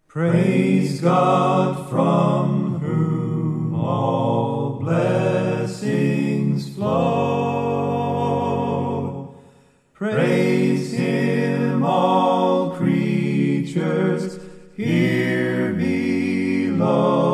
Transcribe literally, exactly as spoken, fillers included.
Praise God from whom all blessings flow. Praise him, all creatures here below.